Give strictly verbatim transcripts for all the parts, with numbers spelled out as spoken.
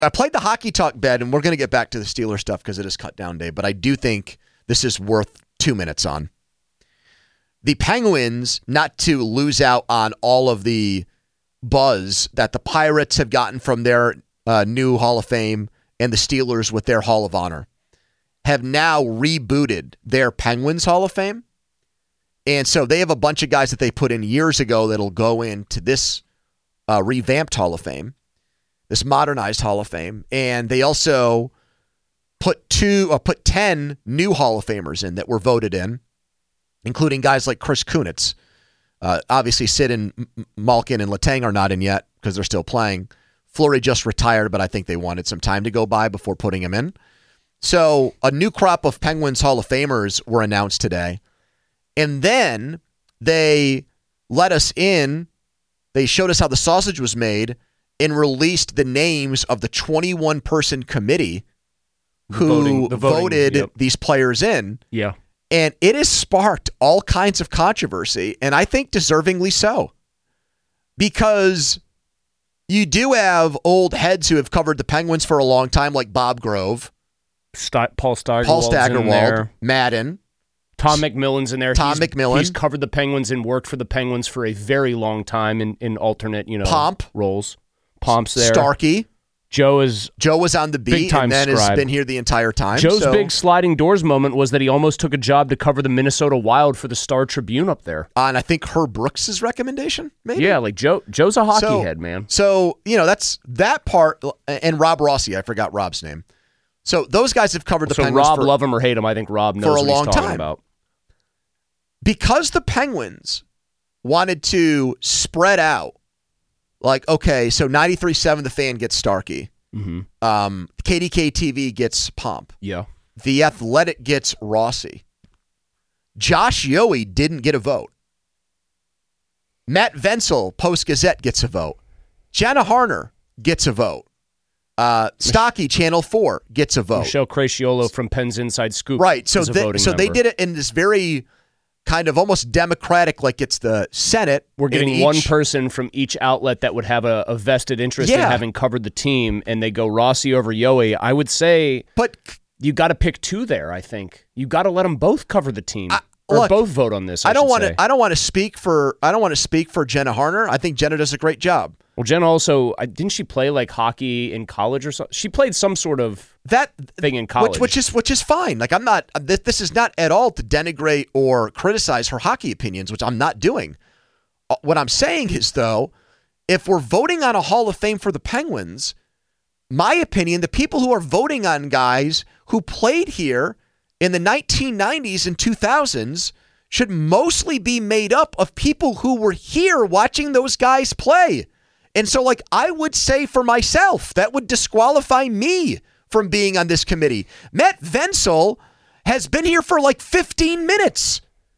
I played the hockey talk bed, and we're going to get back to the Steelers stuff because it is cut down day, but I do think this is worth two minutes on. The Penguins, not to lose out on all of the buzz that the Pirates have gotten from their uh, new Hall of Fame and the Steelers with their Hall of Honor, have now rebooted their Penguins Hall of Fame. And so they have a bunch of guys that they put in years ago that'll go into this uh, revamped Hall of Fame, this modernized Hall of Fame. And they also put two, or put ten new Hall of Famers in that were voted in, including guys like Chris Kunitz. Uh, obviously, Sid and Malkin and Letang are not in yet because they're still playing. Fleury just retired, but I think they wanted some time to go by before putting him in. So a new crop of Penguins Hall of Famers were announced today. And then they let us in. They showed us how the sausage was made and released the names of the twenty-one person committee who the voting, the voting, voted yep. these players in. Yeah. And it has sparked all kinds of controversy, and I think deservingly so. Because you do have old heads who have covered the Penguins for a long time, like Bob Grove, St- Paul Steigerwald's Paul in Steigerwald, there. Madden. Tom McMillan's in there. Tom he's, McMillan. He's covered the Penguins and worked for the Penguins for a very long time in, in alternate, you know, Pomp. roles. Pomp's there. Starkey. Joe is Joe was on the beat and then scribe. has been here the entire time. Joe's so. big sliding doors moment was that he almost took a job to cover the Minnesota Wild for the Star Tribune up there. On, I think, Herb Brooks' recommendation, maybe? Yeah, like Joe. Joe's a hockey so, head, man. So, you know, that's that part. And Rob Rossi, I forgot Rob's name. So those guys have covered the so Penguins Rob, for, love him or hate him, I think Rob knows for a what long he's talking time. about. Because the Penguins wanted to spread out, like, okay, so ninety-three point seven The Fan gets Starkey. Mm-hmm. Um, K D K T V gets Pomp. Yeah. The Athletic gets Rossi. Josh Yohe didn't get a vote. Matt Venzel, Post-Gazette, gets a vote. Jenna Harner gets a vote. Uh, Stocky, Channel four, gets a vote. Michelle Craciolo from Penn's Inside Scoop. Right. So, is a they, voting so they member. did it in this very kind of almost democratic, like it's the Senate. We're getting each, one person from each outlet that would have a, a vested interest Yeah. in having covered the team, and they go Rossi over Yohe. I would say but you got to pick two there, I think. You got to let them both cover the team. I, or look, both vote on this, I, I don't want want to I don't want to speak for I don't want to speak for Jenna Harner. I think Jenna does a great job. Well, Jenna also, I- didn't she play like hockey in college or something? She played some sort of That thing in college. Which, which is which is fine. Like I'm not. This, this is not at all to denigrate or criticize her hockey opinions, which I'm not doing. Uh, What I'm saying is, though, if we're voting on a Hall of Fame for the Penguins, my opinion, the people who are voting on guys who played here in the nineteen nineties and two thousands should mostly be made up of people who were here watching those guys play. And so, like, I would say for myself, that would disqualify me from being on this committee. Matt Venzel has been here for like fifteen minutes.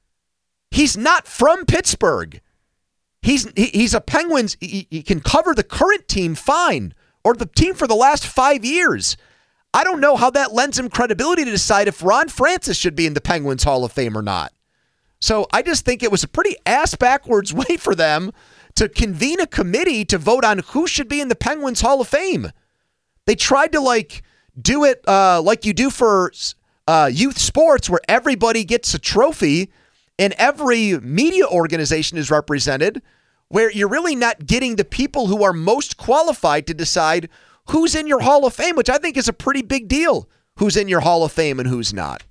He's not from Pittsburgh. He's he, he's a Penguins. He, he can cover the current team fine, or the team for the last five years. I don't know how that lends him credibility to decide if Ron Francis should be in the Penguins Hall of Fame or not. So I just think it was a pretty ass-backwards way for them to convene a committee to vote on who should be in the Penguins Hall of Fame. They tried to like do it uh, like you do for uh, youth sports, where everybody gets a trophy and every media organization is represented, where you're really not getting the people who are most qualified to decide who's in your Hall of Fame, which I think is a pretty big deal, who's in your Hall of Fame and who's not.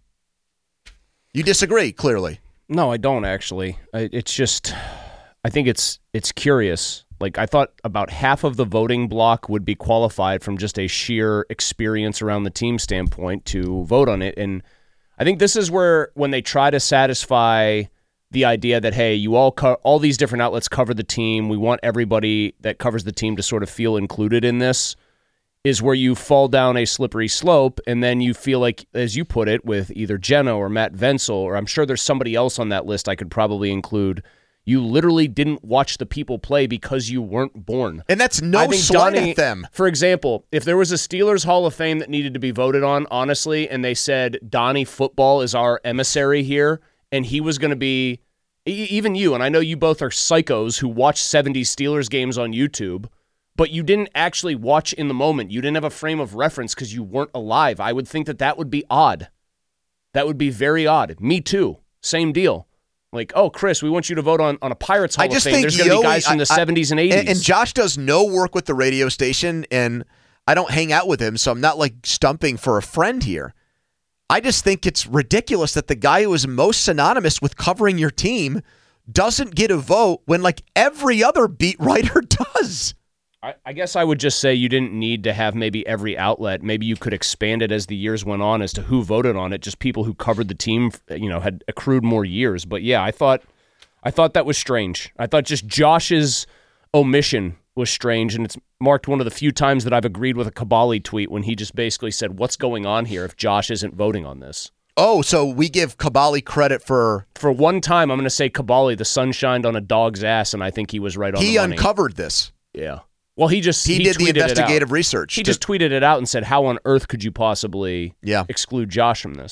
You disagree, clearly. No, I don't actually. I, it's just, I think it's it's curious. Like, I thought about half of the voting block would be qualified from just a sheer experience around the team standpoint to vote on it. And I think this is where, when they try to satisfy the idea that, hey, you all co- all these different outlets cover the team, we want everybody that covers the team to sort of feel included in this, is where you fall down a slippery slope, and then you feel like, as you put it, with either Jenna or Matt Venzel, or I'm sure there's somebody else on that list I could probably include, you literally didn't watch the people play because you weren't born. And that's no I think slight Donnie, at them. For example, if there was a Steelers Hall of Fame that needed to be voted on, honestly, and they said Donnie Football is our emissary here, and he was going to be, e- even you, and I know you both are psychos who watch seventies Steelers games on YouTube, but you didn't actually watch in the moment. You didn't have a frame of reference because you weren't alive. I would think that that would be odd. That would be very odd. Me too. Same deal. Like, oh, Chris, we want you to vote on, on a Pirates Hall I just of Fame. think There's going to be guys Yoey, from the I, seventies and eighties. And, and Josh does no work with the radio station, and I don't hang out with him, so I'm not like stumping for a friend here. I just think it's ridiculous that the guy who is most synonymous with covering your team doesn't get a vote when like every other beat writer does. I, I guess I would just say you didn't need to have maybe every outlet. Maybe you could expand it as the years went on as to who voted on it. Just people who covered the team, you know, had accrued more years. But yeah, I thought, I thought that was strange. I thought just Josh's omission was strange, and it's marked one of the few times that I've agreed with a Kabali tweet when he just basically said, "What's going on here if Josh isn't voting on this?" Oh, so we give Kabali credit for... For one time, I'm going to say Kabali, the sun shined on a dog's ass, and I think he was right on he the money. He uncovered this. Yeah. Well, he just he, he did the tweeted investigative it out. research. He to, just tweeted it out and said, "How on earth could you possibly yeah. exclude Josh from this?"